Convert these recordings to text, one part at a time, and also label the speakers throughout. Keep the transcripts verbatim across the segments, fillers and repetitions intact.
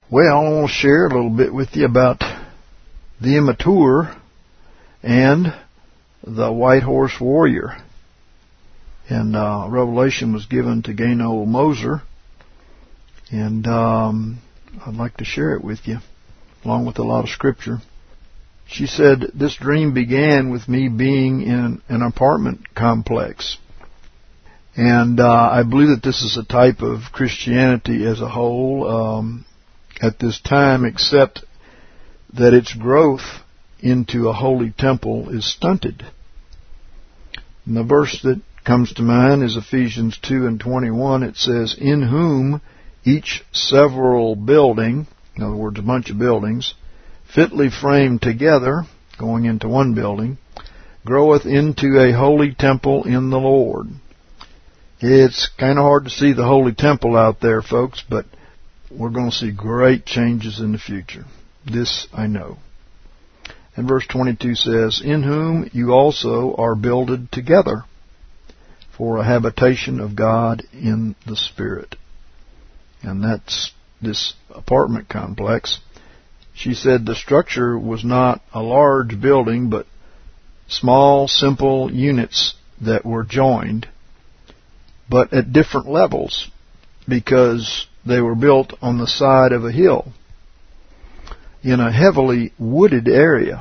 Speaker 1: Well, I want to share a little bit with you about the immature and the white horse warrior. And uh, Revelation was given to Gaynell Moser, and um, I'd like to share it with you, along with a lot of scripture. She said, "This dream began with me being in an apartment complex. And uh, I believe that this is a type of Christianity as a whole um, at this time, except that its growth into a holy temple is stunted." And the verse that comes to mind is Ephesians two and twenty-one. It says, "In whom each several building," in other words, a bunch of buildings, "fitly framed together," going into one building, "groweth into a holy temple in the Lord." It's kind of hard to see the holy temple out there, folks, but we're going to see great changes in the future. This I know. And verse twenty-two says, "In whom you also are builded together for a habitation of God in the Spirit." And that's this apartment complex. She said the structure was not a large building, but small, simple units that were joined, but at different levels, because they were built on the side of a hill in a heavily wooded area.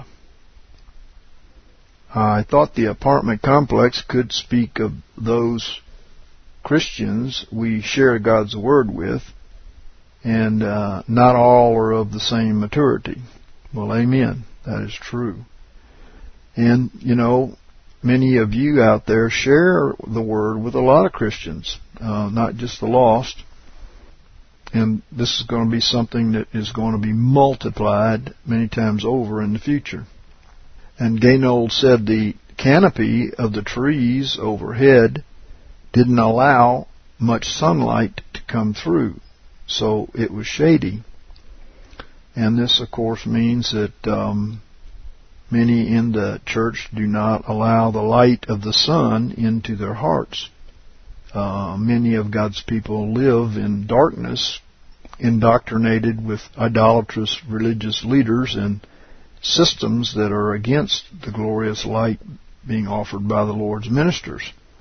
Speaker 1: I thought the apartment complex could speak of those Christians we share God's Word with, and uh, not all are of the same maturity. Well, amen. That is true. And, you know, many of you out there share the Word with a lot of Christians, uh, not just the lost. And this is going to be something that is going to be multiplied many times over in the future. And Gaynell said the canopy of the trees overhead didn't allow much sunlight to come through, so it was shady. And this, of course, means that um, many in the church do not allow the light of the sun into their hearts. Uh, many of God's people live in darkness, indoctrinated with idolatrous religious leaders and systems that are against the glorious light being offered by the Lord's ministers.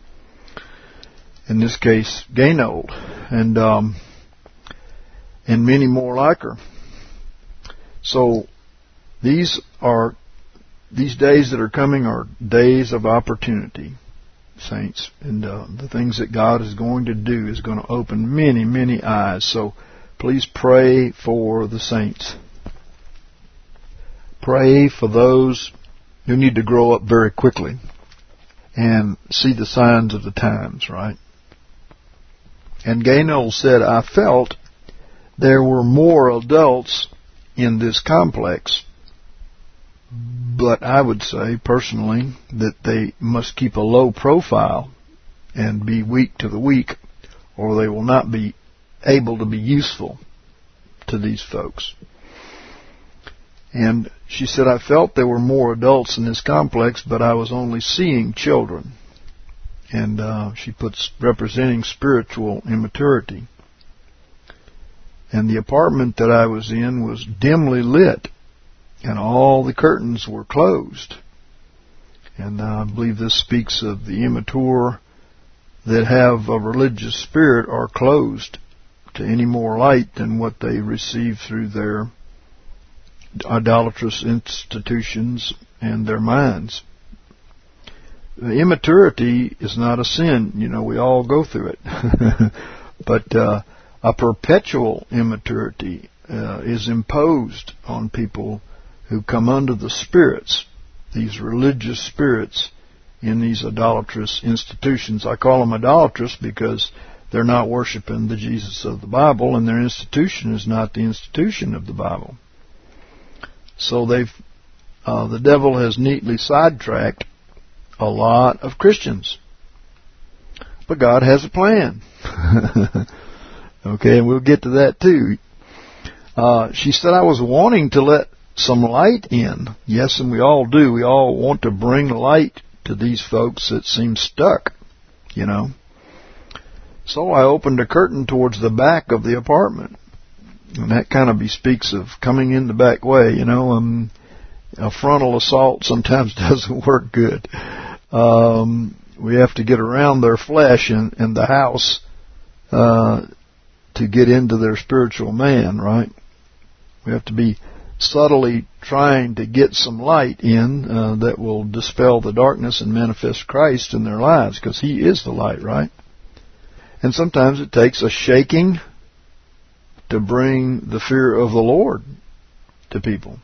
Speaker 1: In this case, Gaynell, and um, and many more like her. So these are these days that are coming are days of opportunity, saints, and uh, the things that God is going to do is going to open many, many eyes. So please pray for the saints. Pray for those who need to grow up very quickly and see the signs of the times, right? And Gaynell said, "I felt there were more adults in this complex, but I would say personally that they must keep a low profile and be weak to the weak, or they will not be able to be useful to these folks." And she said, "I felt there were more adults in this complex, but I was only seeing children." And uh, she puts representing spiritual immaturity. And the apartment that I was in was dimly lit, and all the curtains were closed. And I believe this speaks of the immature that have a religious spirit are closed to any more light than what they receive through their idolatrous institutions and their minds. The immaturity is not a sin. You know, we all go through it. But uh, a perpetual immaturity uh, is imposed on people who come under the spirits, these religious spirits in these idolatrous institutions. I call them idolatrous because they're not worshiping the Jesus of the Bible, and their institution is not the institution of the Bible. So they've, uh, the devil has neatly sidetracked a lot of Christians. But God has a plan. Okay, and we'll get to that too. Uh, she said, "I was wanting to let some light in." Yes, and we all do. We all want to bring light to these folks that seem stuck, you know. "So I opened a curtain towards the back of the apartment." And that kind of bespeaks of coming in the back way, you know. Um, a frontal assault sometimes doesn't work good. Um, we have to get around their flesh in, in the house uh, to get into their spiritual man, right? We have to be subtly trying to get some light in uh, that will dispel the darkness and manifest Christ in their lives, because He is the light, right? And sometimes it takes a shaking to bring the fear of the Lord to people.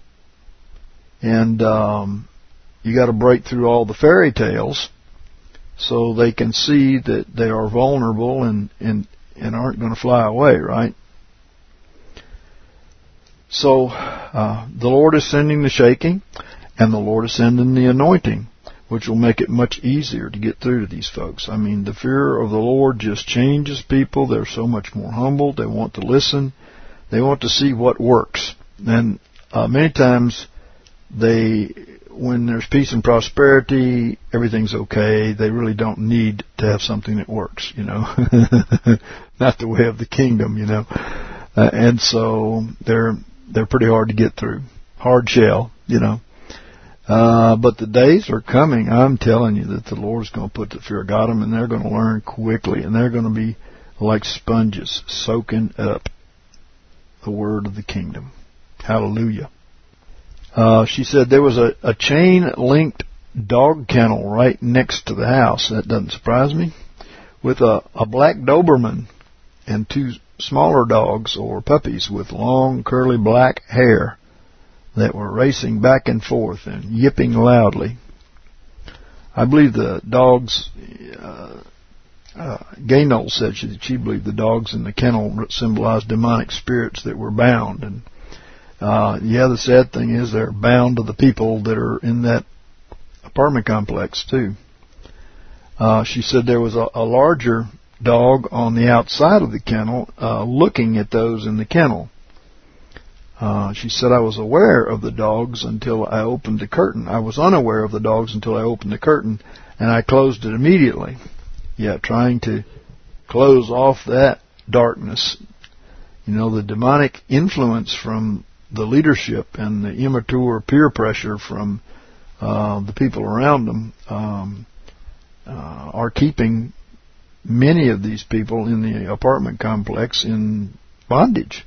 Speaker 1: And um, you got to break through all the fairy tales so they can see that they are vulnerable and, and, and aren't going to fly away, right? So uh, the Lord is sending the shaking, and the Lord is sending the anointing, which will make it much easier to get through to these folks. I mean, the fear of the Lord just changes people. They're so much more humble. They want to listen. They want to see what works. And uh, many times, they, when there's peace and prosperity, everything's okay. They really don't need to have something that works, you know. Not the way of the kingdom, you know. Uh, and so they're they're pretty hard to get through. Hard shell, you know. Uh, but the days are coming, I'm telling you, that the Lord's going to put the fear of God in them, and they're going to learn quickly, and they're going to be like sponges, soaking up the word of the kingdom. Hallelujah. Uh, she said there was a, a chain-linked dog kennel right next to the house. That doesn't surprise me. With a, a black Doberman and two smaller dogs or puppies with long, curly black hair that were racing back and forth and yipping loudly. I believe the dogs, uh, uh, Gay Knowles said she, she believed the dogs in the kennel symbolized demonic spirits that were bound. And uh, yeah, the sad thing is they're bound to the people that are in that apartment complex too. Uh, she said there was a, a larger dog on the outside of the kennel uh, looking at those in the kennel. Uh, she said, I was aware of the dogs until I opened the curtain. I was unaware of the dogs until I opened the curtain, and I closed it immediately. Yeah, trying to close off that darkness. You know, the demonic influence from the leadership and the immature peer pressure from uh, the people around them um, uh, are keeping many of these people in the apartment complex in bondage.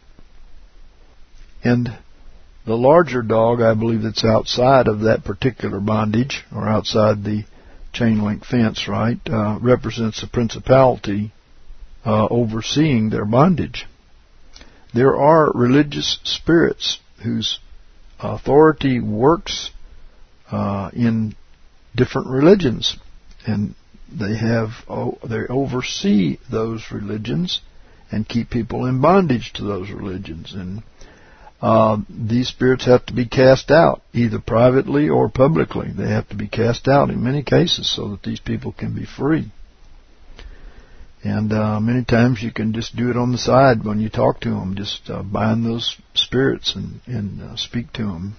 Speaker 1: And the larger dog, I believe, that's outside of that particular bondage, or outside the chain-link fence, right, uh, represents a principality uh, overseeing their bondage. There are religious spirits whose authority works uh, in different religions, and they have oh, they oversee those religions and keep people in bondage to those religions. And Uh, these spirits have to be cast out, either privately or publicly. They have to be cast out in many cases so that these people can be free. And uh, many times you can just do it on the side when you talk to them. Just uh, bind those spirits and, and uh, speak to them.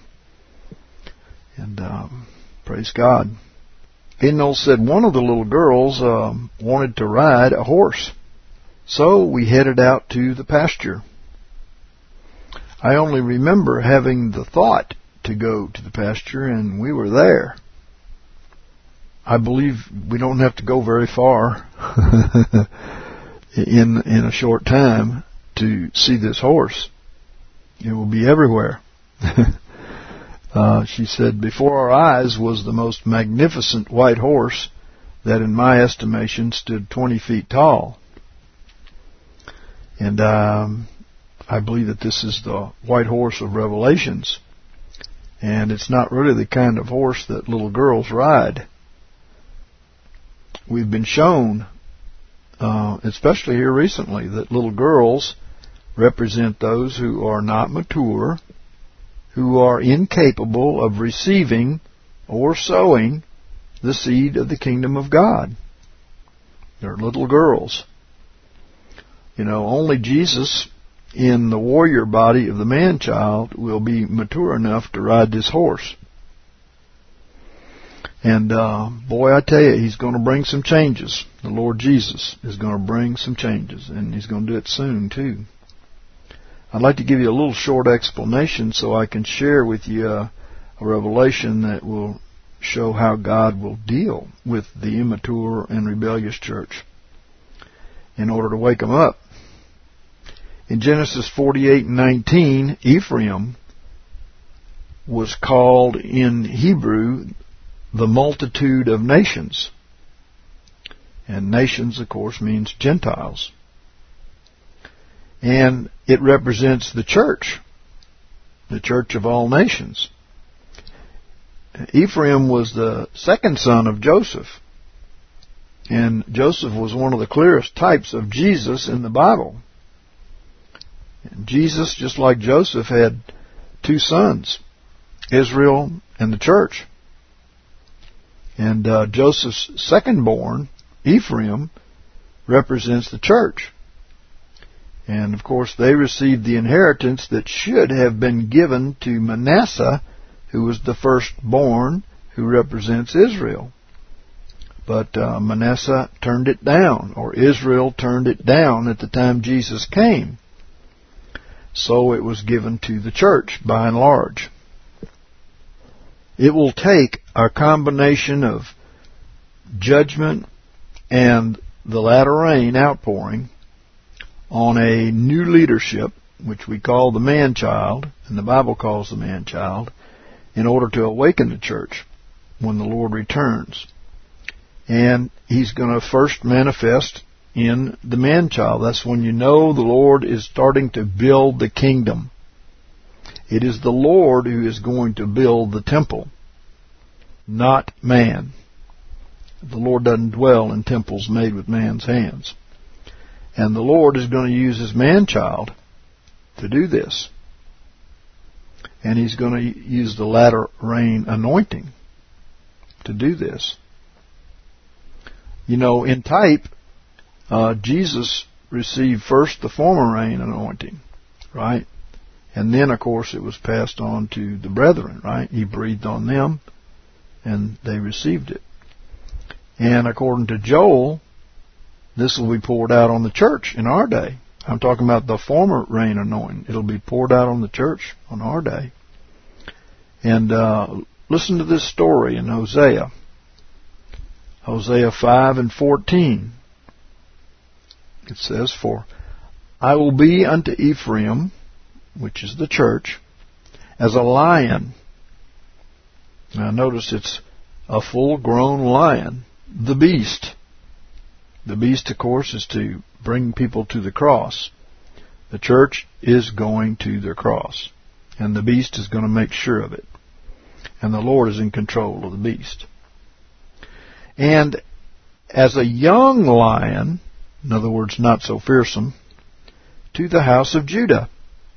Speaker 1: And um, praise God. Gay said one of the little girls uh, wanted to ride a horse. So we headed out to the pasture. I only remember having the thought to go to the pasture, and we were there. I believe we don't have to go very far in in a short time to see this horse. It will be everywhere. uh, she said, before our eyes was the most magnificent white horse that, in my estimation, stood twenty feet tall. And um I believe that this is the white horse of Revelations. And it's not really the kind of horse that little girls ride. We've been shown, uh, especially here recently, that little girls represent those who are not mature, who are incapable of receiving or sowing the seed of the kingdom of God. They're little girls. You know, only Jesus in the warrior body of the man-child will be mature enough to ride this horse. And uh, boy, I tell you, He's going to bring some changes. The Lord Jesus is going to bring some changes, and He's going to do it soon too. I'd like to give you a little short explanation so I can share with you a, a revelation that will show how God will deal with the immature and rebellious church in order to wake them up. In Genesis forty-eight and nineteen, Ephraim was called in Hebrew the multitude of nations. And nations, of course, means Gentiles. And it represents the church, the church of all nations. Ephraim was the second son of Joseph. And Joseph was one of the clearest types of Jesus in the Bible. And Jesus, just like Joseph, had two sons, Israel and the church. And uh, Joseph's second-born, Ephraim, represents the church. And, of course, they received the inheritance that should have been given to Manasseh, who was the firstborn, who represents Israel. But uh, Manasseh turned it down, or Israel turned it down at the time Jesus came. So it was given to the church, by and large. It will take a combination of judgment and the latter rain outpouring on a new leadership, which we call the man-child, and the Bible calls the man-child, in order to awaken the church when the Lord returns. And He's going to first manifest in the man-child. That's when you know the Lord is starting to build the kingdom. It is the Lord who is going to build the temple, not man. The Lord doesn't dwell in temples made with man's hands. And the Lord is going to use His man-child to do this. And He's going to use the latter rain anointing to do this. You know, in type, uh, Jesus received first the former rain anointing, right? And then, of course, it was passed on to the brethren, right? He breathed on them, and they received it. And according to Joel, this will be poured out on the church in our day. I'm talking about the former rain anointing. It'll be poured out on the church on our day. And uh, listen to this story in Hosea. Hosea five and fourteen. It says, "For I will be unto Ephraim," which is the church, "as a lion." Now notice it's a full-grown lion, the beast. The beast, of course, is to bring people to the cross. The church is going to their cross, and the beast is going to make sure of it. And the Lord is in control of the beast. And as a young lion, in other words, not so fearsome, to the house of Judah.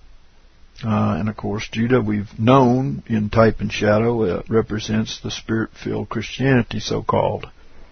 Speaker 1: Uh, and of course, Judah, we've known in type and shadow, uh, represents the Spirit-filled Christianity, so-called.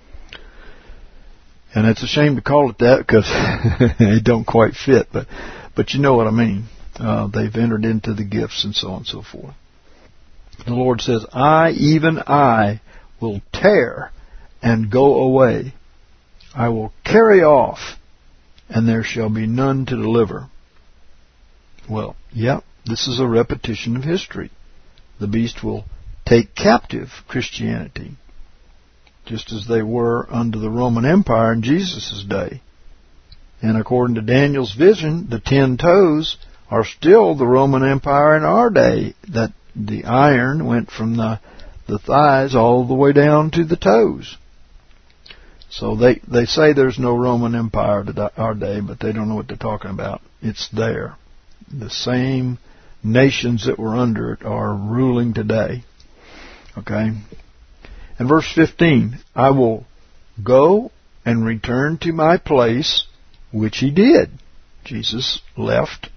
Speaker 1: And it's a shame to call it that because it don't quite fit, but but you know what I mean. Uh, they've entered into the gifts and so on and so forth. The Lord says, "I, even I, will tear and go away. I will carry off, and there shall be none to deliver." Well, yeah, this is a repetition of history. The beast will take captive Christianity, just as they were under the Roman Empire in Jesus' day. And according to Daniel's vision, the ten toes are still the Roman Empire in our day. That the iron went from the, the thighs all the way down to the toes. So they, they say there's no Roman Empire to our day, but they don't know what they're talking about. It's there. The same nations that were under it are ruling today. Okay? And verse fifteen, "I will go and return to my place," which He did. Jesus left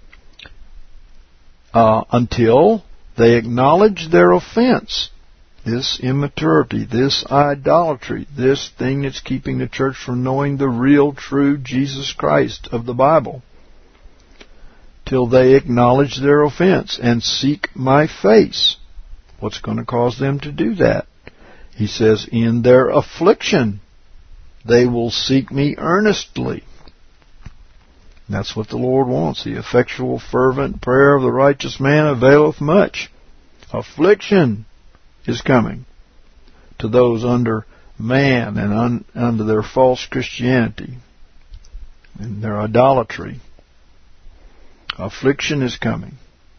Speaker 1: uh, until they acknowledge their offense, this immaturity, this idolatry, this thing that's keeping the church from knowing the real, true Jesus Christ of the Bible, till they acknowledge their offense and seek my face. What's going to cause them to do that? He says, "In their affliction they will seek me earnestly." That's what the Lord wants. The effectual, fervent prayer of the righteous man availeth much. Affliction is coming to those under man and un, under their false Christianity and their idolatry. Affliction is coming.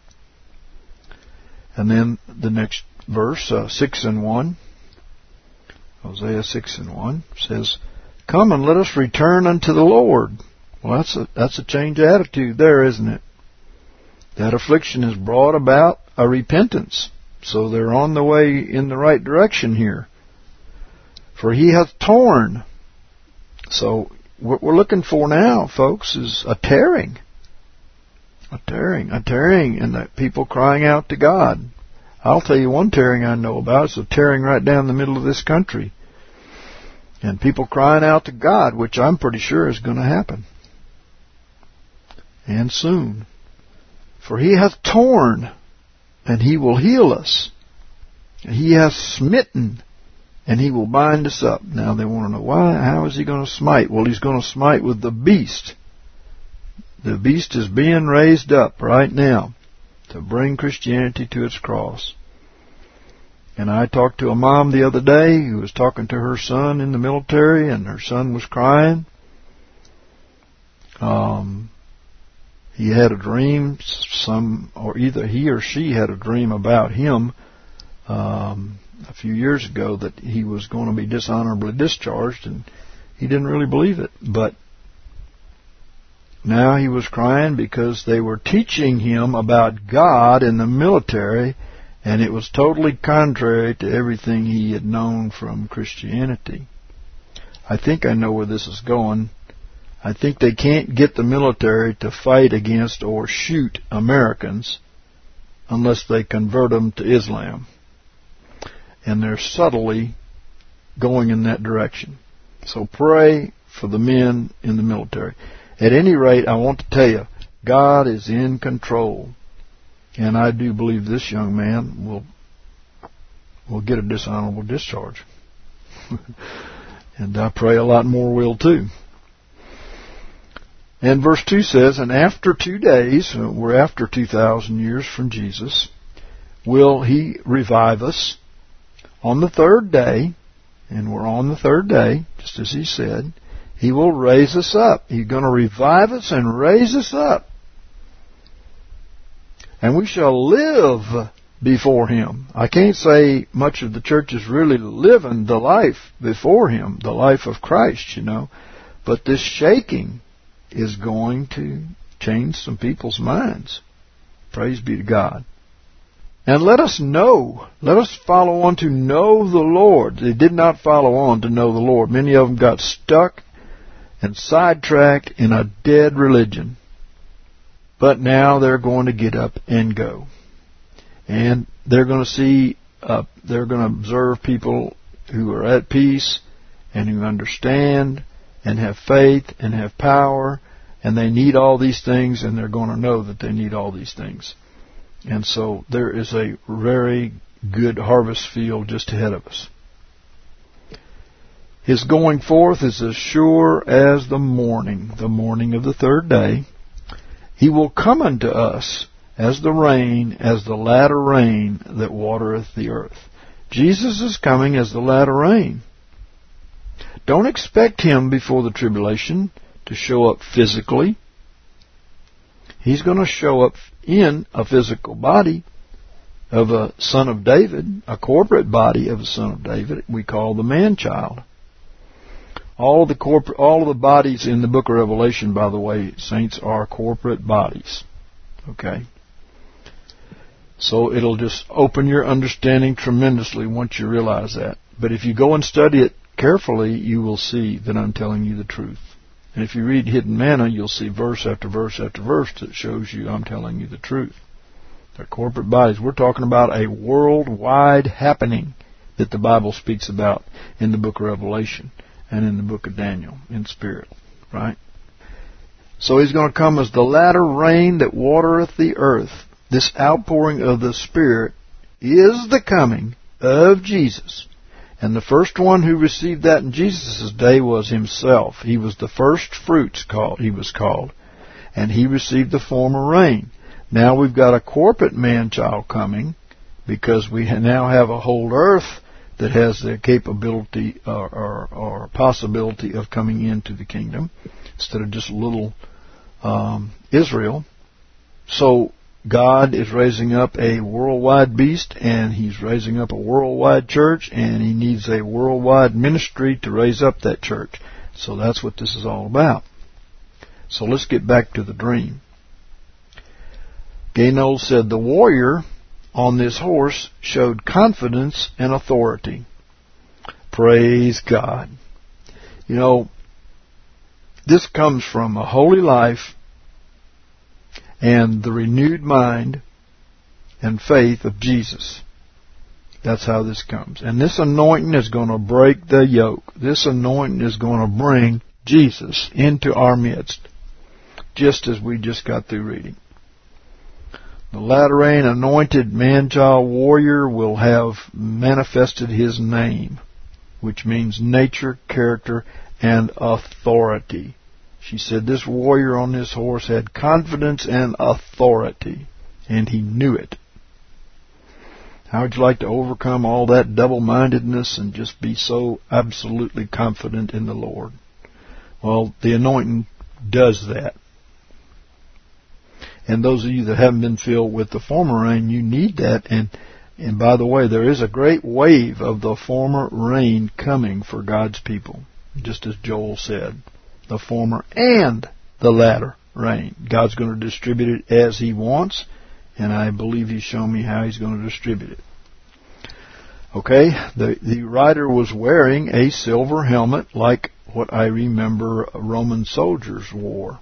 Speaker 1: And then the next verse, uh, six and one, Hosea six and one says, "Come and let us return unto the Lord." Well, that's a that's a change of attitude there, isn't it? That affliction has brought about a repentance, so they're on the way in the right direction here. For he hath torn. So what we're looking for now, folks, is a tearing. A tearing, a tearing, and the people crying out to God. I'll tell you one tearing I know about. It's a tearing right down the middle of this country. And people crying out to God, which I'm pretty sure is going to happen. And soon. For he hath torn, and he will heal us. He hath smitten, and he will bind us up. Now they want to know, why? How is he going to smite? Well, he's going to smite with the beast. The beast is being raised up right now to bring Christianity to its cross. And I talked to a mom the other day who was talking to her son in the military, and her son was crying. Um, he had a dream, some, or either he or she had a dream about him um, a few years ago that he was going to be dishonorably discharged, and he didn't really believe it. But now he was crying because they were teaching him about God in the military, and it was totally contrary to everything he had known from Christianity. I think I know where this is going. I think they can't get the military to fight against or shoot Americans unless they convert them to Islam. And they're subtly going in that direction. So pray for the men in the military. At any rate, I want to tell you, God is in control. And I do believe this young man will will get a dishonorable discharge. And I pray a lot more will too. And verse two says, "And after two days," we're after two thousand years from Jesus, "will he revive us. On the third day," and we're on the third day, just as he said, "he will raise us up." He's going to revive us and raise us up. "And we shall live before him." I can't say much of the church is really living the life before him, the life of Christ, you know. But this shaking is going to change some people's minds. Praise be to God. "And let us know," let us follow on to know the Lord. They did not follow on to know the Lord. Many of them got stuck and sidetracked in a dead religion. But now they're going to get up and go. And they're going to see, uh, they're going to observe people who are at peace and who understand and have faith and have power, and they need all these things, and they're going to know that they need all these things. And so there is a very good harvest field just ahead of us. "His going forth is as sure as the morning, the morning of the third day. He will come unto us as the rain, as the latter rain that watereth the earth." Jesus is coming as the latter rain. Don't expect him before the tribulation to show up physically. He's going to show up in a physical body of a son of David, a corporate body of a son of David, we call the man-child. All of the corporate, all of the bodies in the book of Revelation, by the way, saints, are corporate bodies. Okay? So it'll just open your understanding tremendously once you realize that. But if you go and study it carefully, you will see that I'm telling you the truth. And if you read Hidden Manna, you'll see verse after verse after verse that shows you I'm telling you the truth. They're corporate bodies. We're talking about a worldwide happening that the Bible speaks about in the book of Revelation and in the book of Daniel in spirit, right? So he's going to come as the latter rain that watereth the earth. This outpouring of the Spirit is the coming of Jesus. And the first one who received that in Jesus' day was himself. He was the first fruits, called, he was called. and he received the former rain. Now we've got a corporate man-child coming, because we now have a whole earth that has the capability or, or, or possibility of coming into the kingdom, instead of just little um, Israel. So God is raising up a worldwide beast, and He's raising up a worldwide church, and He needs a worldwide ministry to raise up that church. So that's what this is all about. So let's get back to the dream. Gainol said, the warrior on this horse showed confidence and authority. Praise God. You know, this comes from a holy life and the renewed mind and faith of Jesus. That's how this comes. And this anointing is going to break the yoke. This anointing is going to bring Jesus into our midst, just as we just got through reading. The latter rain anointed man-child warrior will have manifested his name, which means nature, character, and authority. She said this warrior on this horse had confidence and authority, and he knew it. How would you like to overcome all that double-mindedness and just be so absolutely confident in the Lord? Well, the anointing does that. And those of you that haven't been filled with the former rain, you need that. And and by the way, there is a great wave of the former rain coming for God's people, just as Joel said. The former and the latter rain. God's going to distribute it as He wants, and I believe He's shown me how He's going to distribute it. Okay, the, the rider was wearing a silver helmet like what I remember Roman soldiers wore.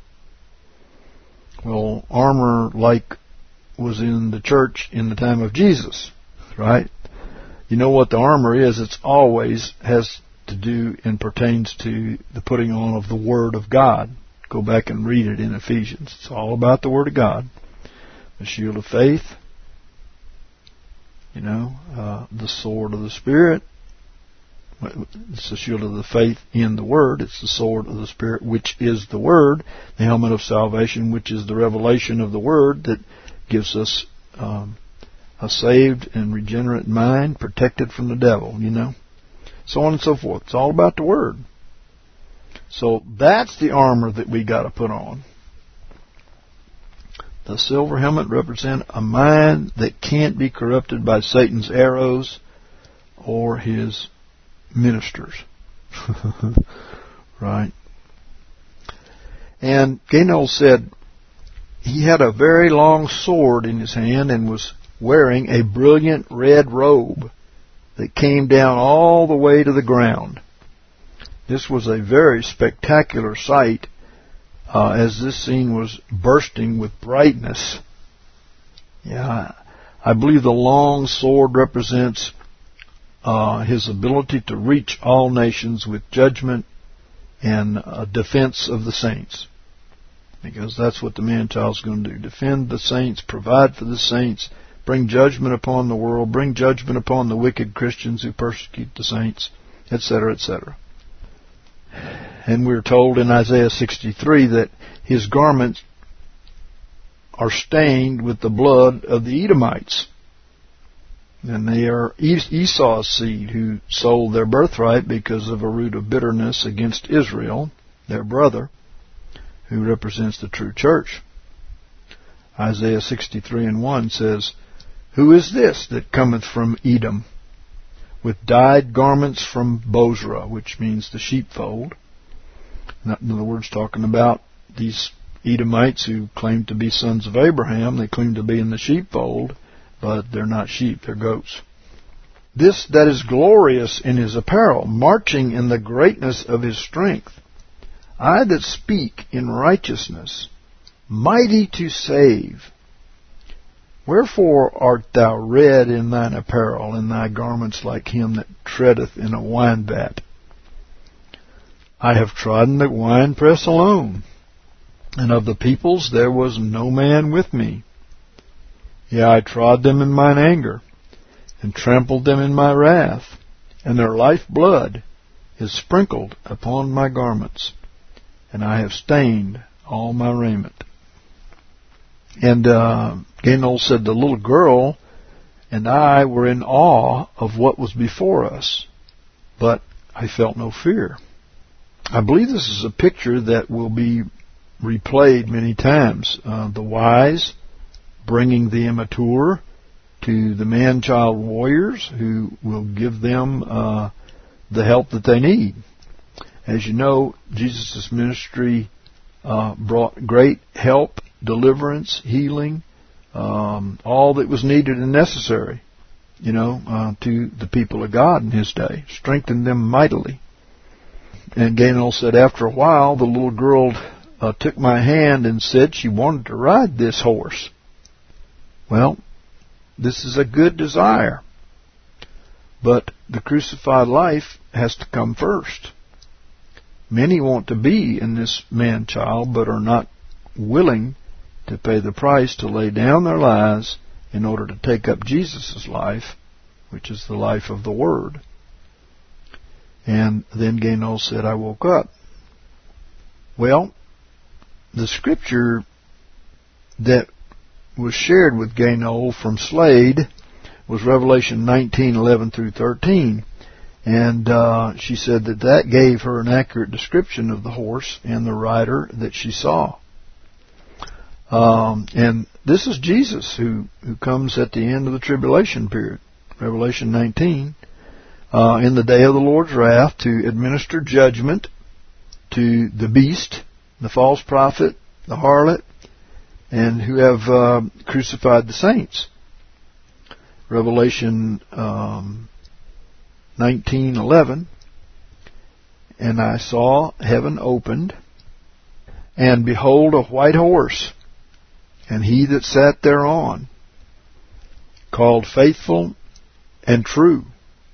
Speaker 1: Well, armor like was in the church in the time of Jesus, right? You know what the armor is? It's always has to do and pertains to the putting on of the Word of God. Go back and read it in Ephesians. It's all about the Word of God. The shield of faith, you know, uh, the sword of the Spirit. It's the shield of the faith in the Word. It's the sword of the Spirit, which is the Word. The helmet of salvation, which is the revelation of the Word that gives us um, a saved and regenerate mind, protected from the devil, you know. So on and so forth. It's all about the Word. So that's the armor that we got to put on. The silver helmet represents a mind that can't be corrupted by Satan's arrows or his ministers. Right? And Gainol said he had a very long sword in his hand and was wearing a brilliant red robe that came down all the way to the ground. This was a very spectacular sight uh, as this scene was bursting with brightness. Yeah, I believe the long sword represents Uh, his ability to reach all nations with judgment and uh, defense of the saints. Because that's what the man-child's going to do. Defend the saints, provide for the saints, bring judgment upon the world, bring judgment upon the wicked Christians who persecute the saints, et cetera, et cetera. And we're told in Isaiah sixty-three that his garments are stained with the blood of the Edomites. And they are Esau's seed who sold their birthright because of a root of bitterness against Israel, their brother, who represents the true church. Isaiah sixty-three and one says, "Who is this that cometh from Edom, with dyed garments from Bozrah," which means the sheepfold. In other words, talking about these Edomites who claim to be sons of Abraham. They claim to be in the sheepfold, but they're not sheep, they're goats. "This that is glorious in his apparel, marching in the greatness of his strength. I that speak in righteousness, mighty to save. Wherefore art thou red in thine apparel, and thy garments like him that treadeth in a wine vat? I have trodden the winepress alone, and of the peoples there was no man with me. Yea, I trod them in mine anger, and trampled them in my wrath, and their life blood is sprinkled upon my garments, and I have stained all my raiment." And uh, Gainell said, the little girl and I were in awe of what was before us, but I felt no fear. I believe this is a picture that will be replayed many times. Uh, the wise bringing the immature to the man-child warriors who will give them uh, the help that they need. As you know, Jesus' ministry uh, brought great help, deliverance, healing, um, all that was needed and necessary, you know, uh, to the people of God in His day, strengthened them mightily. And Gainell said, after a while, the little girl uh, took my hand and said she wanted to ride this horse. Well, this is a good desire, but the crucified life has to come first. Many want to be in this man-child, but are not willing to pay the price to lay down their lives in order to take up Jesus' life, which is the life of the Word. And then Gainell said, I woke up. Well, the scripture that was shared with Gainell from Slade was Revelation nineteen, eleven through thirteen. And uh, she said that that gave her an accurate description of the horse and the rider that she saw. Um, and this is Jesus who, who comes at the end of the tribulation period, Revelation nineteen, uh, in the day of the Lord's wrath to administer judgment to the beast, the false prophet, the harlot, and who have uh, crucified the saints. Revelation um, nineteen eleven, and I saw heaven opened, and behold a white horse, and he that sat thereon, called Faithful and True.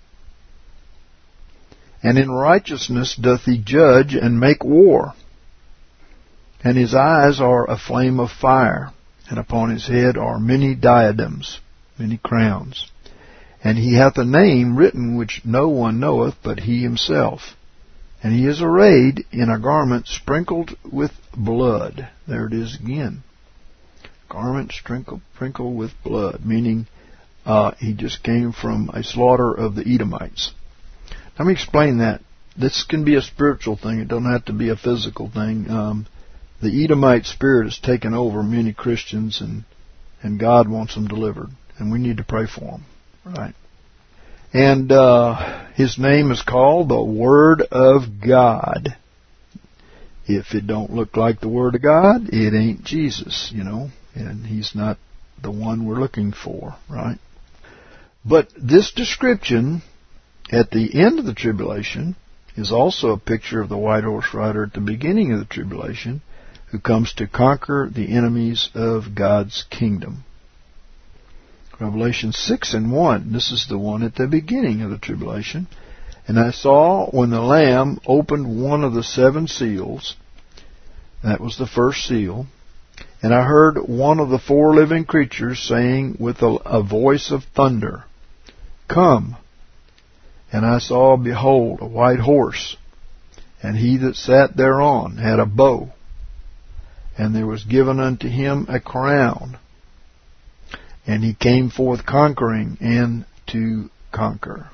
Speaker 1: And in righteousness doth he judge and make war. And his eyes are a flame of fire, and upon his head are many diadems, many crowns. And he hath a name written which no one knoweth but he himself. And he is arrayed in a garment sprinkled with blood. There it is again. Garment sprinkled, sprinkled with blood, meaning uh, he just came from a slaughter of the Edomites. Let me explain that. This can be a spiritual thing. It doesn't have to be a physical thing. Um, the Edomite spirit has taken over many Christians, and and God wants them delivered, and we need to pray for them, right? And uh, his name is called the Word of God. If it don't look like the Word of God, it ain't Jesus, you know, and He's not the one we're looking for, right? But this description at the end of the tribulation is also a picture of the white horse rider at the beginning of the tribulation, who comes to conquer the enemies of God's kingdom. Revelation six and one, this is the one at the beginning of the tribulation. And I saw when the Lamb opened one of the seven seals, that was the first seal, and I heard one of the four living creatures saying with a, a voice of thunder, Come! And I saw, behold, a white horse, and he that sat thereon had a bow, and there was given unto him a crown, and he came forth conquering and to conquer.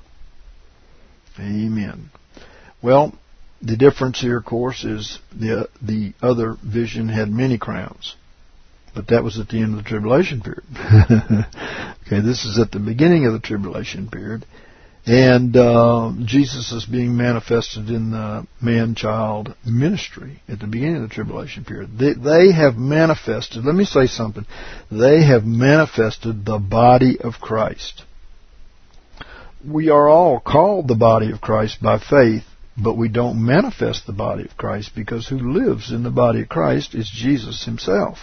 Speaker 1: Amen. Well, the difference here, of course, is the the other vision had many crowns, but that was at the end of the tribulation period. Okay, this is at the beginning of the tribulation period. And uh, Jesus is being manifested in the man-child ministry at the beginning of the tribulation period. They, they have manifested, let me say something, they have manifested the body of Christ. We are all called the body of Christ by faith, but we don't manifest the body of Christ because who lives in the body of Christ is Jesus Himself.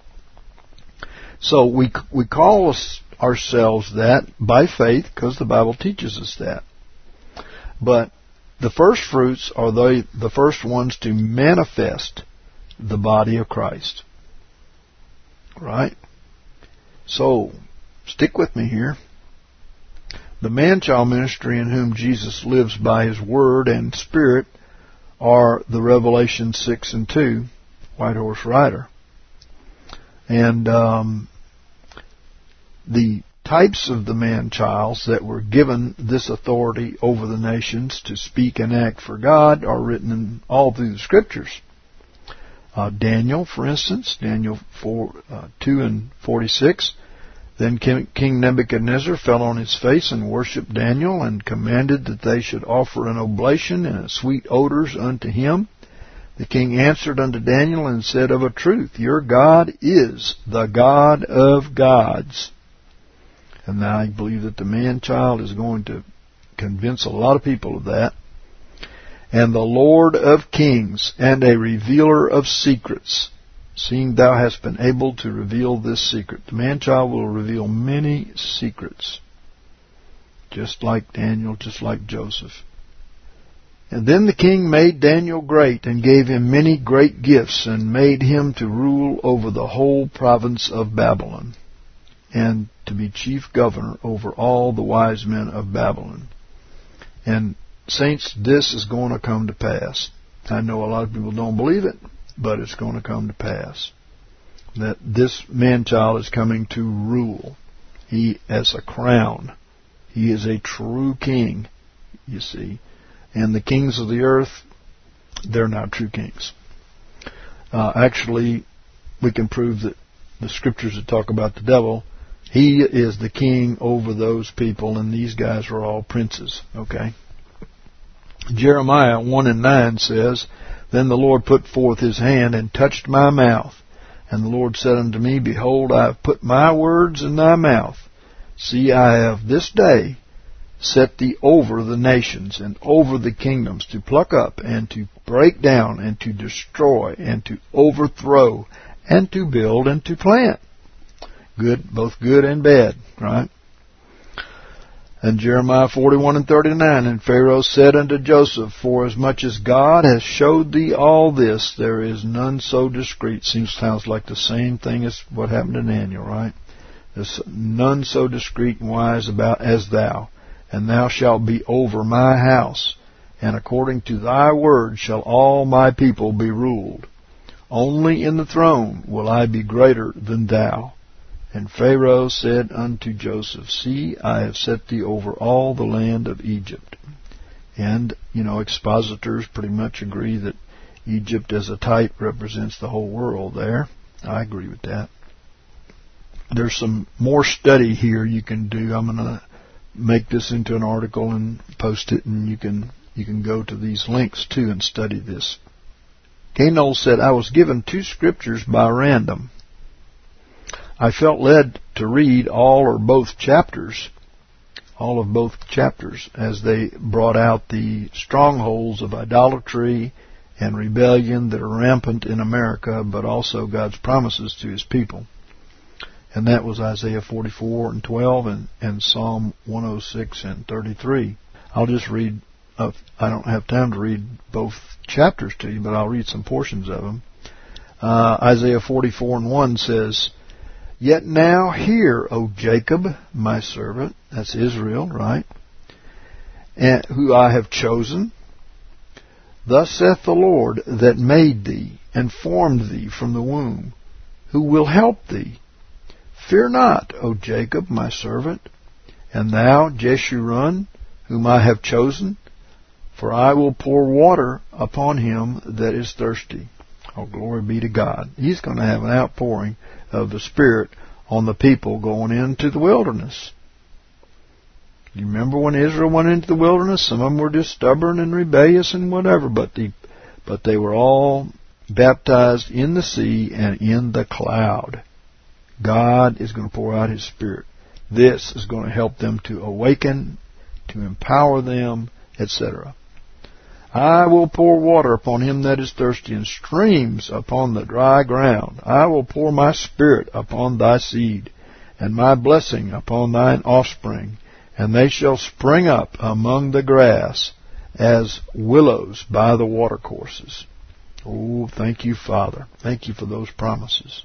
Speaker 1: So we we call us ourselves that by faith because the Bible teaches us that. But the first fruits are the, the first ones to manifest the body of Christ. Right? So, stick with me here. The man-child ministry in whom Jesus lives by His Word and Spirit are the Revelation six and two, white horse rider. And um, the types of the man-childs that were given this authority over the nations to speak and act for God are written in all through the Scriptures. Uh, Daniel, for instance, Daniel four, uh, two and forty-six. Then King Nebuchadnezzar fell on his face and worshipped Daniel, and commanded that they should offer an oblation and sweet odors unto him. The king answered unto Daniel and said, Of a truth, your God is the God of gods. And now I believe that the man-child is going to convince a lot of people of that. And the Lord of kings, and a revealer of secrets, seeing thou hast been able to reveal this secret. The man-child will reveal many secrets, just like Daniel, just like Joseph. And then the king made Daniel great, and gave him many great gifts, and made him to rule over the whole province of Babylon, and to be chief governor over all the wise men of Babylon. And saints, this is going to come to pass. I know a lot of people don't believe it, but it's going to come to pass. That this man-child is coming to rule. He has a crown. He is a true king, you see. And the kings of the earth, they're not true kings. Uh, actually, we can prove that the scriptures that talk about the devil, he is the king over those people, and these guys are all princes, okay? Jeremiah one and nine says, Then the Lord put forth his hand and touched my mouth. And the Lord said unto me, Behold, I have put my words in thy mouth. See, I have this day set thee over the nations and over the kingdoms, to pluck up and to break down and to destroy and to overthrow and to build and to plant. Good, both good and bad, right? And Jeremiah forty-one and thirty-nine, And Pharaoh said unto Joseph, Forasmuch as God has showed thee all this, there is none so discreet. Seems sounds like the same thing as what happened to Daniel, right? There's none so discreet and wise about as thou, and thou shalt be over my house, and according to thy word shall all my people be ruled. Only in the throne will I be greater than thou. And Pharaoh said unto Joseph, See, I have set thee over all the land of Egypt. And, you know, expositors pretty much agree that Egypt as a type represents the whole world there. I agree with that. There's some more study here you can do. I'm going to make this into an article and post it, and you can you can go to these links too and study this. Kay Knowles said, I was given two scriptures by random. I felt led to read all or both chapters, all of both chapters, as they brought out the strongholds of idolatry and rebellion that are rampant in America, but also God's promises to His people. And that was Isaiah forty-four and twelve and, and Psalm one oh six and thirty-three. I'll just read, uh, I don't have time to read both chapters to you, but I'll read some portions of them. Uh, Isaiah forty-four and one says, Yet now hear, O Jacob, my servant, that's Israel, right, and who I have chosen. Thus saith the Lord that made thee and formed thee from the womb, who will help thee. Fear not, O Jacob, my servant, and thou, Jeshurun, whom I have chosen, for I will pour water upon him that is thirsty. Oh, glory be to God. He's going to have an outpouring of the Spirit on the people going into the wilderness. You remember when Israel went into the wilderness? Some of them were just stubborn and rebellious and whatever, but the, but they were all baptized in the sea and in the cloud. God is going to pour out His Spirit. This is going to help them to awaken, to empower them, et cetera. I will pour water upon him that is thirsty, and streams upon the dry ground. I will pour my Spirit upon thy seed, and my blessing upon thine offspring, and they shall spring up among the grass as willows by the watercourses. Oh, thank you, Father. Thank you for those promises.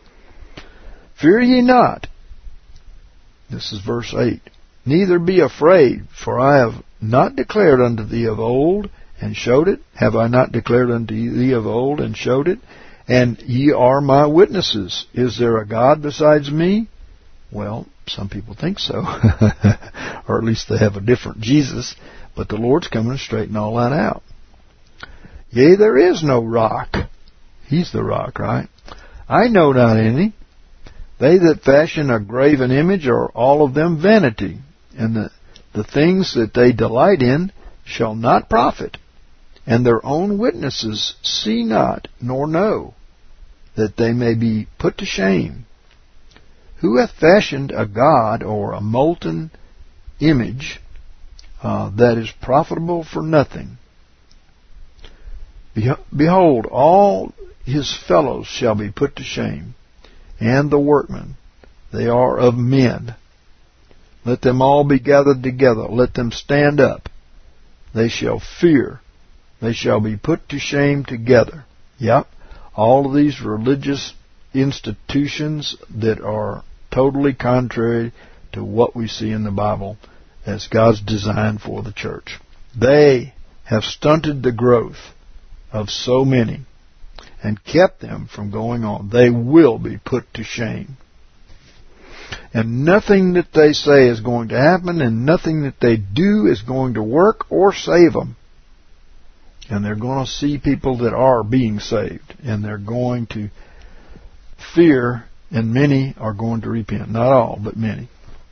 Speaker 1: Fear ye not. This is verse eight. Neither be afraid, for I have not declared unto thee of old, and showed it? Have I not declared unto thee of old, and showed it? And ye are my witnesses. Is there a God besides me? Well, some people think so. Or at least they have a different Jesus. But the Lord's coming to straighten all that out. Yea, there is no rock. He's the rock, right? I know not any. They that fashion a graven image are all of them vanity. And the, the things that they delight in shall not profit. And their own witnesses see not, nor know, that they may be put to shame. Who hath fashioned a god or a molten image uh, that is profitable for nothing? Behold, all his fellows shall be put to shame, and the workmen, they are of men. Let them all be gathered together, let them stand up. They shall fear, they shall be put to shame together. Yep, all of these religious institutions that are totally contrary to what we see in the Bible as God's design for the church. They have stunted the growth of so many and kept them from going on. They will be put to shame. And nothing that they say is going to happen, and nothing that they do is going to work or save them. And they're going to see people that are being saved, and they're going to fear, and many are going to repent. Not all, but many.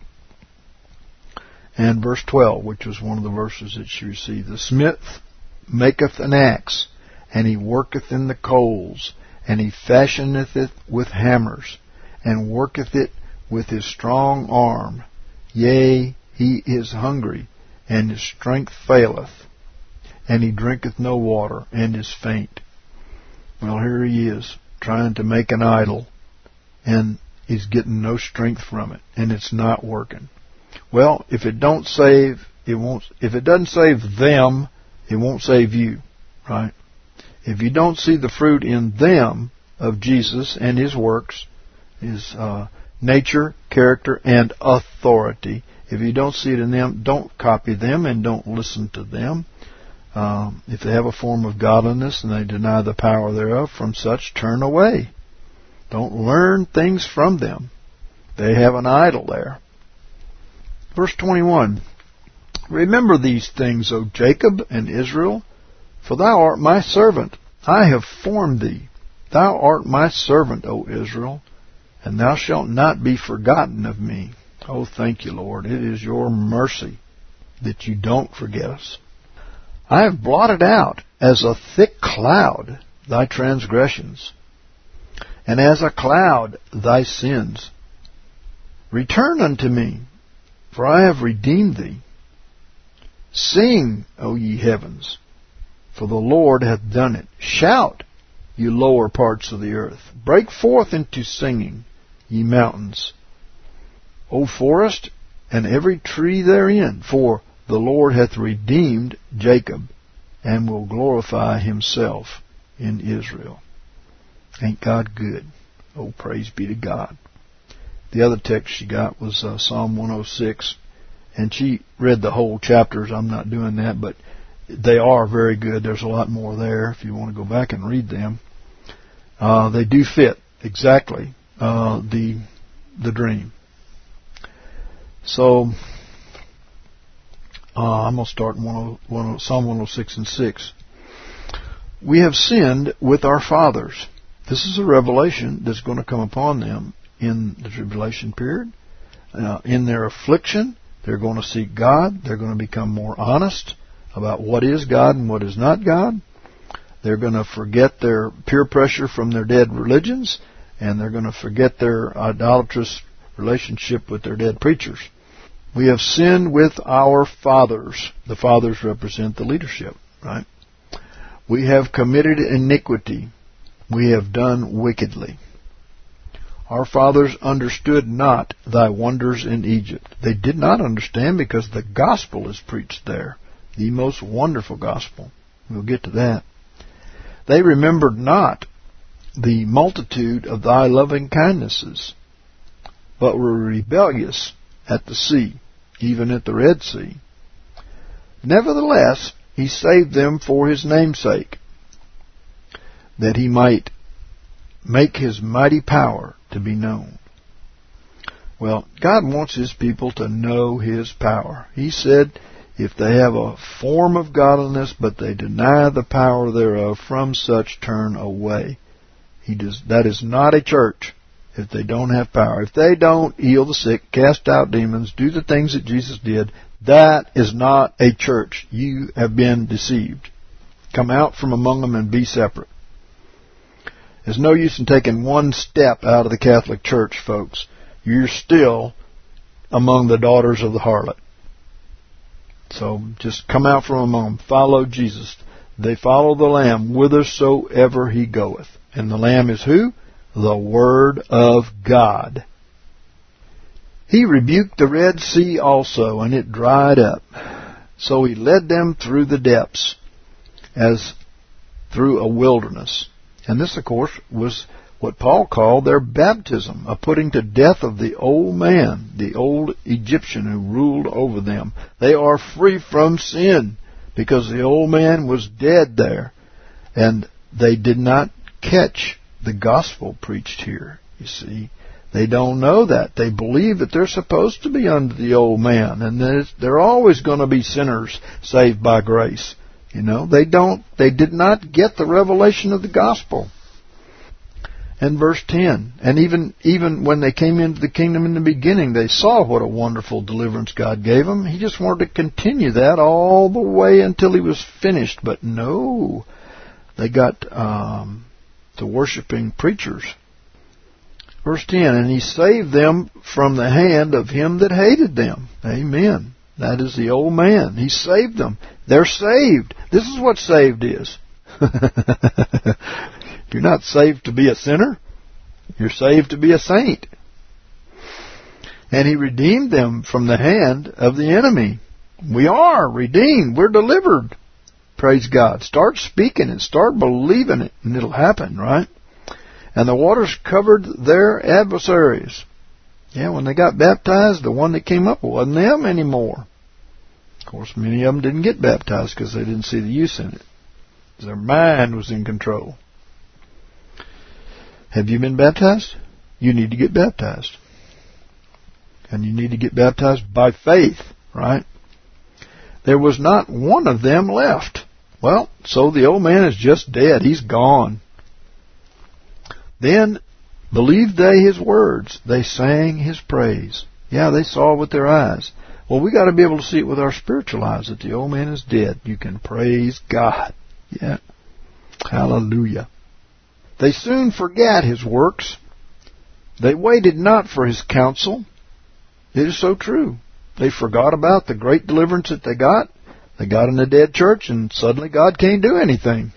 Speaker 1: And verse twelve, which was one of the verses that she received. The smith maketh an axe, and he worketh in the coals, and he fashioneth it with hammers, and worketh it with his strong arm. Yea, he is hungry, and his strength faileth, and he drinketh no water, and is faint. Well, here he is, trying to make an idol, and he's getting no strength from it, and it's not working. Well, if it don't save, it won't. If it doesn't save them, it won't save you, right? If you don't see the fruit in them of Jesus and His works, His uh, nature, character, and authority, if you don't see it in them, don't copy them and don't listen to them. Um, if they have a form of godliness and they deny the power thereof, from such turn away. Don't learn things from them. They have an idol there. Verse twenty-one, remember these things, O Jacob and Israel, for thou art my servant. I have formed thee. Thou art my servant, O Israel, and thou shalt not be forgotten of me. Oh, thank you, Lord. It is your mercy that you don't forget us. I have blotted out as a thick cloud thy transgressions, and as a cloud thy sins. Return unto me, for I have redeemed thee. Sing, O ye heavens, for the Lord hath done it. Shout, you lower parts of the earth. Break forth into singing, ye mountains. O forest, and every tree therein, for the Lord hath redeemed Jacob, and will glorify Himself in Israel. Ain't God good? Oh, praise be to God. The other text she got was uh, Psalm one oh six, and she read the whole chapters. I'm not doing that, but they are very good. There's a lot more there if you want to go back and read them. Uh, they do fit exactly uh, the the dream. So uh, I'm going to start in Psalm one oh six and six. We have sinned with our fathers. This is a revelation that's going to come upon them in the tribulation period. Uh, in their affliction, they're going to seek God. They're going to become more honest about what is God and what is not God. They're going to forget their peer pressure from their dead religions, and they're going to forget their idolatrous relationship with their dead preachers. We have sinned with our fathers. The fathers represent the leadership, right? We have committed iniquity. We have done wickedly. Our fathers understood not thy wonders in Egypt. They did not understand because the gospel is preached there, the most wonderful gospel. We'll get to that. They remembered not the multitude of thy loving kindnesses, but were rebellious at the sea, even at the Red Sea. Nevertheless, He saved them for His name's sake, that He might make His mighty power to be known. Well, God wants His people to know His power. He said, if they have a form of godliness, but they deny the power thereof, from such turn away. He does, that is not a church if they don't have power. If they don't heal the sick, cast out demons, do the things that Jesus did, that is not a church. You have been deceived. Come out from among them and be separate. There's no use in taking one step out of the Catholic Church, folks. You're still among the daughters of the harlot. So just come out from among them. Follow Jesus. They follow the Lamb whithersoever He goeth. And the Lamb is who? The Word of God. He rebuked the Red Sea also, and it dried up. So He led them through the depths, as through a wilderness. And this, of course, was what Paul called their baptism, a putting to death of the old man, the old Egyptian who ruled over them. They are free from sin because the old man was dead there. And they did not catch the gospel preached here, you see. They don't know that. They believe that they're supposed to be under the old man, and that they're always going to be sinners saved by grace. You know, they don't, they did not get the revelation of the gospel. And verse ten, and even even when they came into the kingdom in the beginning, they saw what a wonderful deliverance God gave them. He just wanted to continue that all the way until He was finished. But no, they got um, to worshiping preachers. Verse ten, and He saved them from the hand of him that hated them. Amen. That is the old man. He saved them. They're saved. This is what saved is. You're not saved to be a sinner. You're saved to be a saint. And He redeemed them from the hand of the enemy. We are redeemed. We're delivered. Praise God. Start speaking it. Start believing it, and it'll happen, right? And the waters covered their adversaries. Yeah, when they got baptized, the one that came up wasn't them anymore. Of course, many of them didn't get baptized because they didn't see the use in it. Their mind was in control. Have you been baptized? You need to get baptized. And you need to get baptized by faith, right? There was not one of them left. Well, so the old man is just dead. He's gone. Then believed they His words. They sang His praise. Yeah, they saw it with their eyes. Well, we got to be able to see it with our spiritual eyes that the old man is dead. You can praise God. Yeah. Hallelujah. They soon forgot His works. They waited not for His counsel. It is so true. They forgot about the great deliverance that they got. They got in a dead church, and suddenly God can't do anything.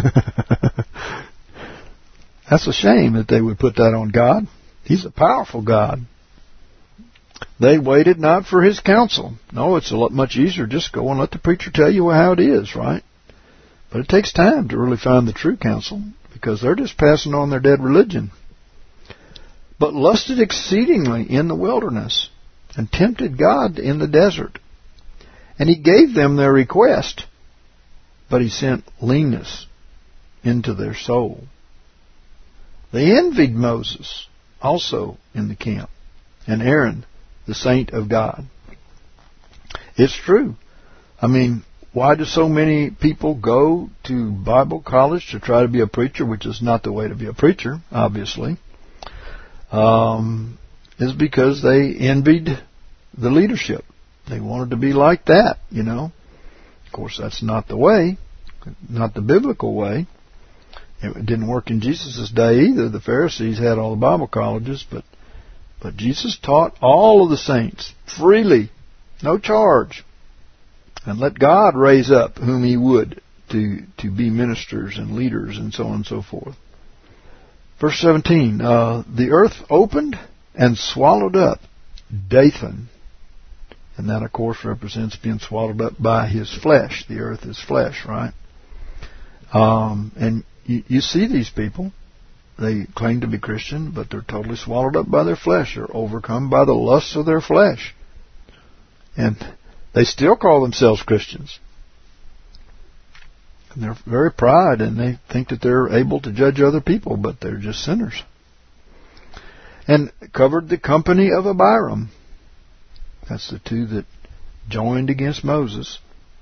Speaker 1: That's a shame that they would put that on God. He's a powerful God. They waited not for His counsel. No, it's a lot much easier. Just go and let the preacher tell you how it is, right? But it takes time to really find the true counsel, because they're just passing on their dead religion. But lusted exceedingly in the wilderness, and tempted God in the desert. And He gave them their request, but He sent leanness into their soul. They envied Moses also in the camp, and Aaron, the saint of God. It's true. I mean, why do so many people go to Bible college to try to be a preacher, which is not the way to be a preacher, obviously? Um, is because they envied the leadership. They wanted to be like that, you know. Of course, that's not the way, not the biblical way. It didn't work in Jesus' day either. The Pharisees had all the Bible colleges, but but Jesus taught all of the saints freely, no charge, and let God raise up whom He would to to be ministers and leaders and so on and so forth. Verse seventeen, uh, the earth opened and swallowed up Dathan. And that, of course, represents being swallowed up by his flesh. The earth is flesh, right? Um, and you, you see these people. They claim to be Christian, but they're totally swallowed up by their flesh. They're overcome by the lusts of their flesh. And they still call themselves Christians. And they're very proud, and they think that they're able to judge other people, but they're just sinners. And covered the company of Abiram. That's the two that joined against Moses.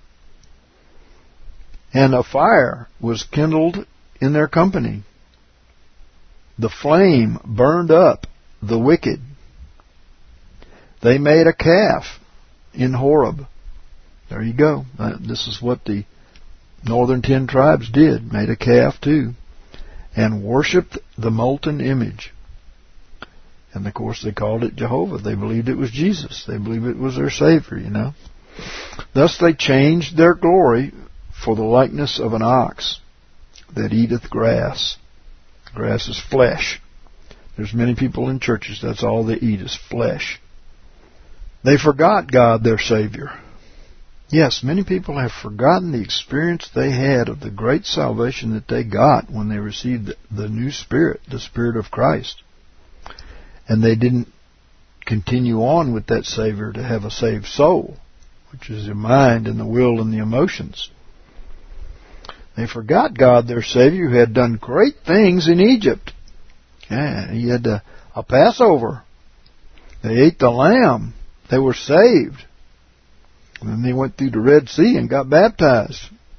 Speaker 1: And a fire was kindled in their company. The flame burned up the wicked. They made a calf in Horeb. There you go. Uh, this is what the northern ten tribes did. Made a calf too. And worshipped the molten image. And of course they called it Jehovah. They believed it was Jesus. They believed it was their Savior, you know. Thus they changed their glory for the likeness of an ox that eateth grass. Grass is flesh. There's many people in churches, that's all they eat is flesh. They forgot God, their Savior. Yes, many people have forgotten the experience they had of the great salvation that they got when they received the new Spirit, the Spirit of Christ. And they didn't continue on with that Savior to have a saved soul, which is the mind and the will and the emotions. They forgot God, their Savior, who had done great things in Egypt. Yeah, he had a, a Passover. They ate the lamb. They were saved. And then they went through the Red Sea and got baptized.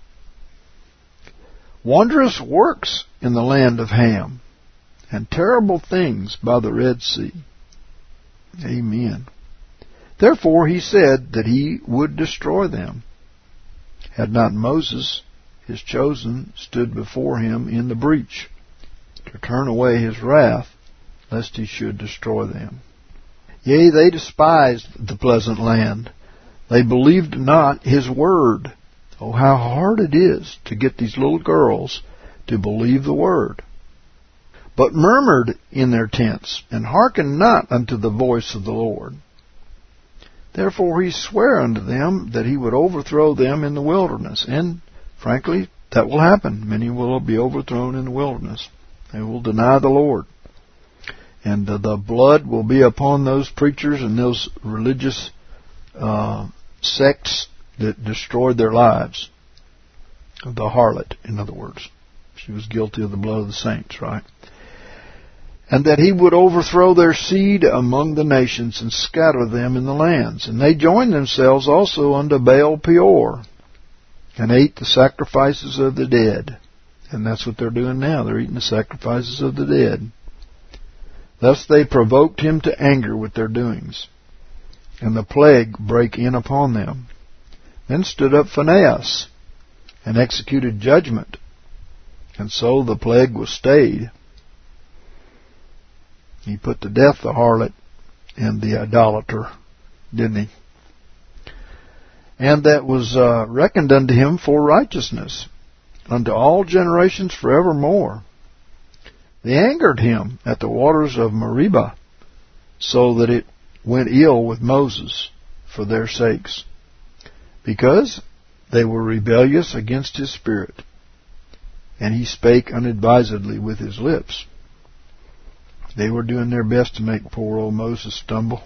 Speaker 1: Wondrous works in the land of Ham, and terrible things by the Red Sea. Amen. Therefore he said that he would destroy them, had not Moses, his chosen, stood before him in the breach, to turn away his wrath, lest he should destroy them. Yea, they despised the pleasant land. They believed not his word. Oh, how hard it is to get these little girls to believe the word. But murmured in their tents, and hearkened not unto the voice of the Lord. Therefore he sware unto them that he would overthrow them in the wilderness. And, frankly, that will happen. Many will be overthrown in the wilderness. They will deny the Lord. And uh, the blood will be upon those preachers and those religious uh, sects that destroyed their lives. The harlot, in other words. She was guilty of the blood of the saints, right? And that he would overthrow their seed among the nations and scatter them in the lands. And they joined themselves also unto Baal Peor, and ate the sacrifices of the dead. And that's what they're doing now. They're eating the sacrifices of the dead. Thus they provoked him to anger with their doings, and the plague brake in upon them. Then stood up Phinehas, and executed judgment, and so the plague was stayed. He put to death the harlot and the idolater, didn't he? And that was uh, reckoned unto him for righteousness, unto all generations forevermore. They angered him at the waters of Meribah, so that it went ill with Moses for their sakes, because they were rebellious against his spirit, and he spake unadvisedly with his lips. They were doing their best to make poor old Moses stumble.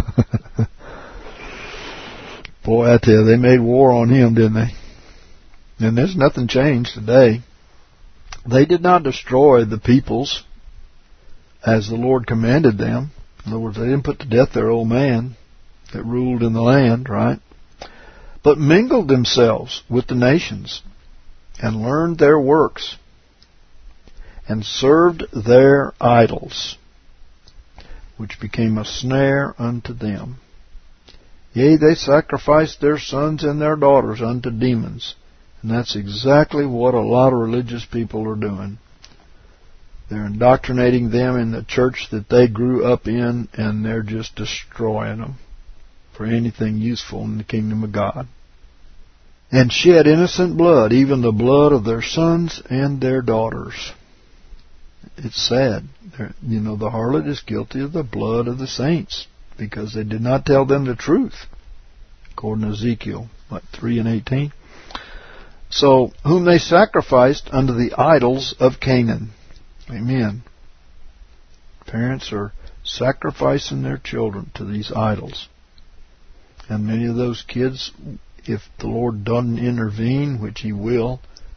Speaker 1: Boy, I tell you, they made war on him, didn't they? And there's nothing changed today. They did not destroy the peoples as the Lord commanded them. In other words, they didn't put to death their old man that ruled in the land, right? But mingled themselves with the nations and learned their works and served their idols, which became a snare unto them. Yea, they sacrificed their sons and their daughters unto demons. And that's exactly what a lot of religious people are doing. They're indoctrinating them in the church that they grew up in, and they're just destroying them for anything useful in the kingdom of God. And shed innocent blood, even the blood of their sons and their daughters. It's sad. They're, you know, the harlot is guilty of the blood of the saints, because they did not tell them the truth, according to Ezekiel, what, three and eighteen? So, whom they sacrificed unto the idols of Canaan. Amen. Parents are sacrificing their children to these idols. And many of those kids, if the Lord doesn't intervene, which He will,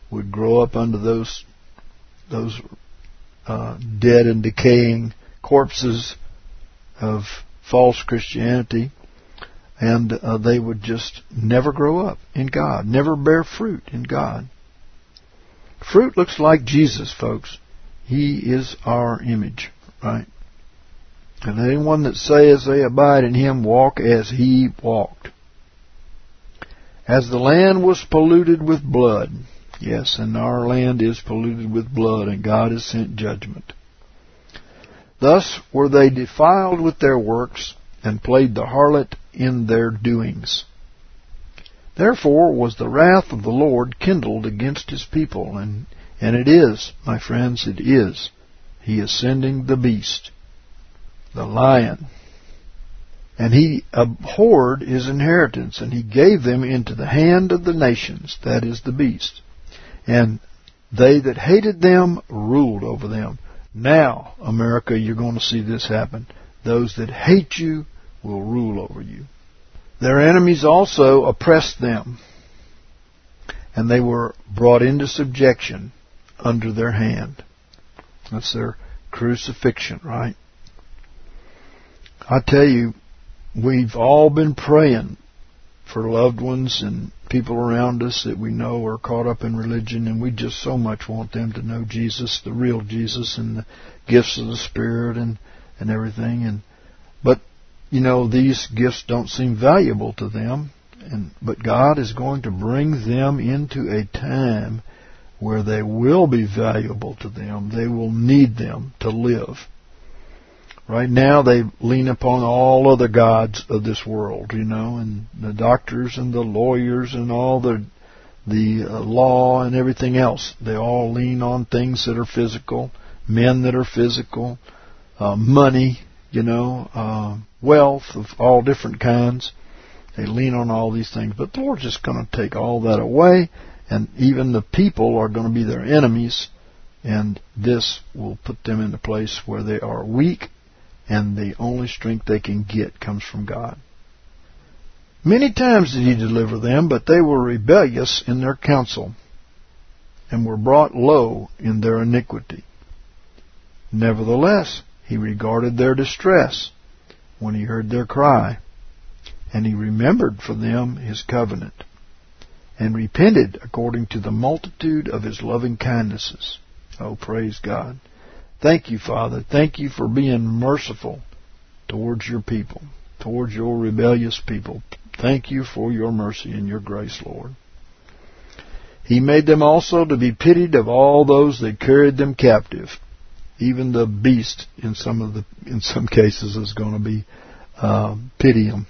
Speaker 1: would grow up under those those uh, dead and decaying corpses of false Christianity, and uh, they would just never grow up in God, never bear fruit in God. Fruit looks like Jesus, folks. He is our image, right? And anyone that says they abide in Him walk as He walked. As the land was polluted with blood, yes, and our land is polluted with blood, and God has sent judgment. Thus were they defiled with their works, and played the harlot in their doings. Therefore was the wrath of the Lord kindled against His people, and, and it is, my friends, it is. He is sending the beast, the lion. And He abhorred His inheritance, and He gave them into the hand of the nations, that is the beast. And they that hated them ruled over them. Now, America, you're going to see this happen. Those that hate you will rule over you. Their enemies also oppressed them, and they were brought into subjection under their hand. That's their crucifixion, right? I tell you, we've all been praying for loved ones and people around us that we know are caught up in religion, and we just so much want them to know Jesus, the real Jesus, and the gifts of the Spirit and, and everything. And but, you know, these gifts don't seem valuable to them, and but God is going to bring them into a time where they will be valuable to them. They will need them to live. Right now they lean upon all other gods of this world, you know, and the doctors and the lawyers and all the the uh, law and everything else. They all lean on things that are physical, men that are physical, uh, money, you know, uh, wealth of all different kinds. They lean on all these things. But the Lord's just going to take all that away, and even the people are going to be their enemies, and this will put them in a place where they are weak, and the only strength they can get comes from God. Many times did He deliver them, but they were rebellious in their counsel, and were brought low in their iniquity. Nevertheless, He regarded their distress when He heard their cry, and He remembered for them His covenant, and repented according to the multitude of His loving kindnesses. Oh, praise God. Thank you, Father. Thank you for being merciful towards your people, towards your rebellious people. Thank you for your mercy and your grace, Lord. He made them also to be pitied of all those that carried them captive. Even the beast, in some of the, in some cases, is going to be uh, pity them.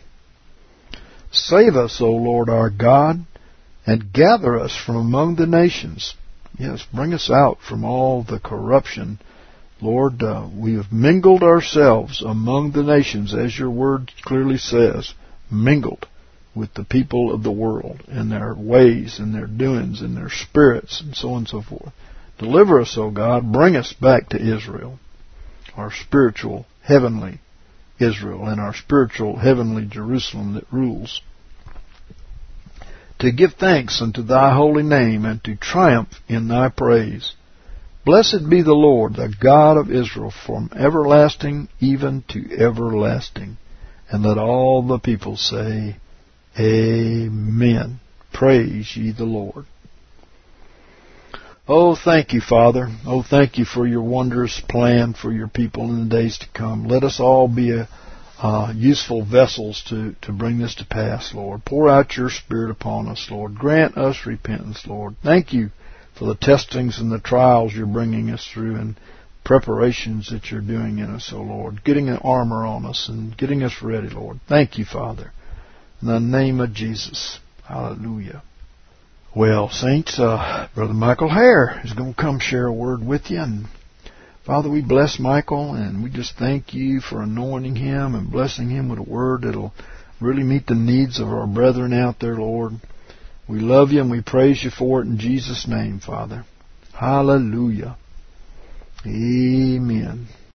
Speaker 1: Save us, O Lord our God, and gather us from among the nations. Yes, bring us out from all the corruption. Lord, uh, we have mingled ourselves among the nations, as your word clearly says, mingled with the people of the world and their ways and their doings and their spirits and so on and so forth. Deliver us, O God. Bring us back to Israel, our spiritual, heavenly Israel, and our spiritual, heavenly Jerusalem that rules, to give thanks unto thy holy name and to triumph in thy praise. Blessed be the Lord, the God of Israel, from everlasting even to everlasting. And let all the people say, Amen. Praise ye the Lord. Oh, thank you, Father. Oh, thank you for your wondrous plan for your people in the days to come. Let us all be a, uh, useful vessels to, to bring this to pass, Lord. Pour out your Spirit upon us, Lord. Grant us repentance, Lord. Thank you for the testings and the trials you're bringing us through, and preparations that you're doing in us, oh Lord. Getting an armor on us and getting us ready, Lord. Thank you, Father. In the name of Jesus. Hallelujah. Well, saints, uh, Brother Michael Hare is going to come share a word with you. And Father, we bless Michael, and we just thank you for anointing him and blessing him with a word that'll really meet the needs of our brethren out there, Lord. We love you and we praise you for it in Jesus' name, Father. Hallelujah. Amen.